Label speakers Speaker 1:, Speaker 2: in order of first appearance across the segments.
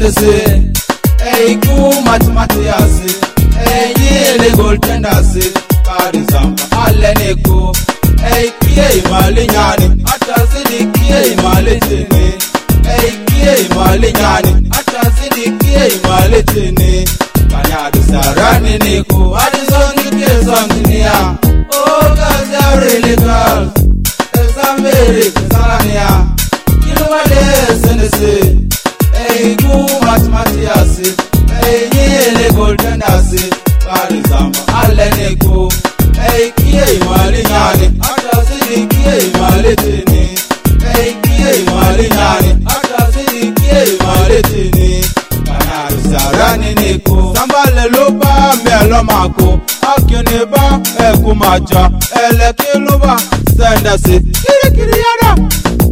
Speaker 1: sendese ku mathematiasi yele goltendasi karizamba aleneko kiye imali nyani atazidi kiye imali tene kiye imali nyani atazidi kiye imali tene kanyadu sarani neko adizongi kezonginia gaza really girls ezameri kezania kilumale sendese ku mathematiasi yele goltendasi karizamba aleneko kiye imali nyani atazidi kiye imali tene kiye imali nyani atazidi kiye imali tene kana sarani neko sambale luba melo mako akene ba ekumacha elekiluba sendasi kiri yada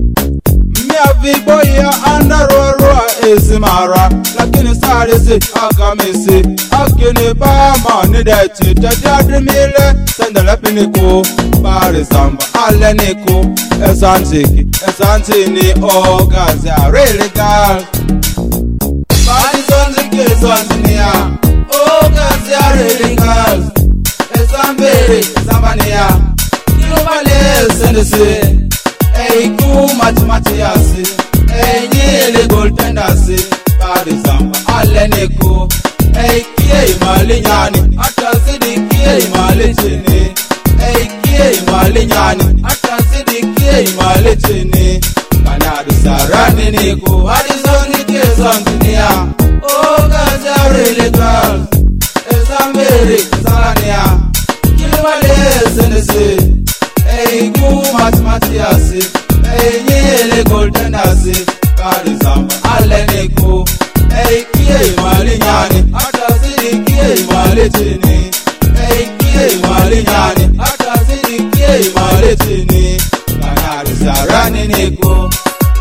Speaker 1: viboya andarorwa esimara lakini sarisi akamisi akini ba mani deti tadadrimile sendele piniko barisamba aleniko esantini ogazi really girl barisonziki esantiniya ogazi really girl esambiri esambaniya kilumale sendisi ku mathematiasi yele goltendasi karizamba aleneko kiye imali nyani atazidi kiye imali tene kiye imali nyani atazidi kiye imali tene kanadu sarani neko adizongi kezonginia gaza really girl ezambiri kezalania kilumale sendese ku mathematiasi yele goltendasi karizamba aleneko kiye imali nyani atazidi kiye imali tene kiye imali nyani atazidi kiye imali tene kanadu sarani neko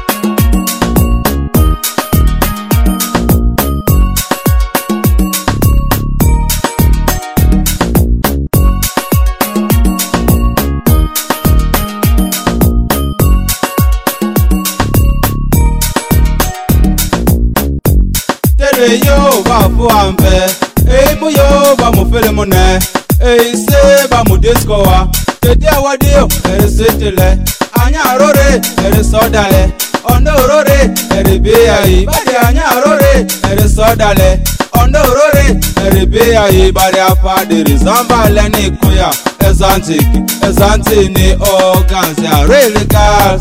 Speaker 1: yo ba fuambe mu yo ba mu filmu ne se ba mu disco wa tede awadio setele anya rore sodale ondo rore be ai bade anya rore sodale ondo rore be ai bade afade rizamba leni kuya ezantini organs really girls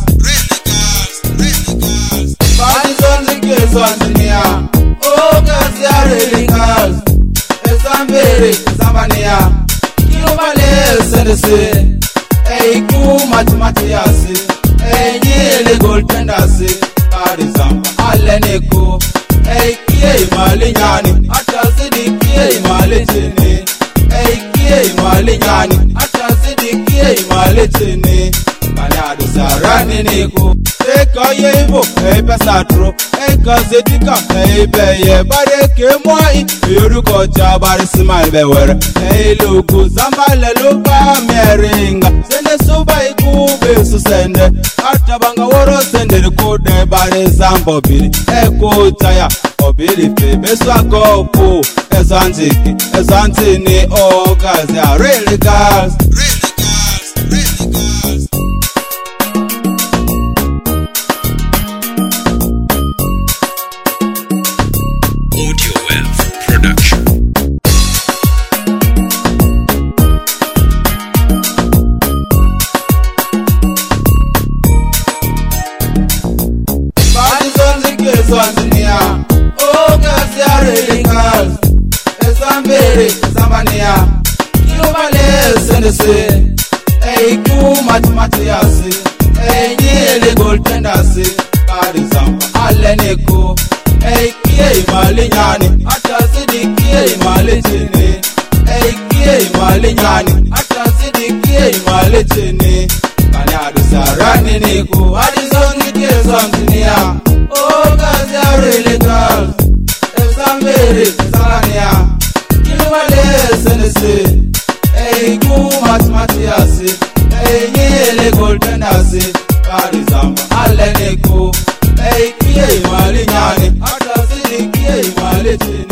Speaker 1: badi sonzike sonzinia gaza really girls ezambiri ezambania kilumale sendese ku mathematiasi yele goltendasi karizamba aleneko kiye imali nyani atazidi kiye imali tene kiye imali nyani atazidi kiye imali tene kanadu sarani neko yebo pesatro kazetika beye bare kemoi yoruko cha bare smile be were logo zambale luba meringa sende suba ikube susende atabanga woro sende kode bare zambo biri ekotaya obiri febe swakoko ezantini ogazi really girls Swanzinia gaza really girls ezambiri ezambania kilumale sendese ku mathematiasi yele goltendasi karizamba aleneko kiye imali nyani atazidi kiye imali tene kiye imali nyani atazidi kiye imali tene kanadu sarani neko adizongi kezonginia gaza really girls ezambiri kezalania kilumale sendese ku mathematiasi yele goltendasi karizamba aleneko kiye imali nyani atazidi kiye eche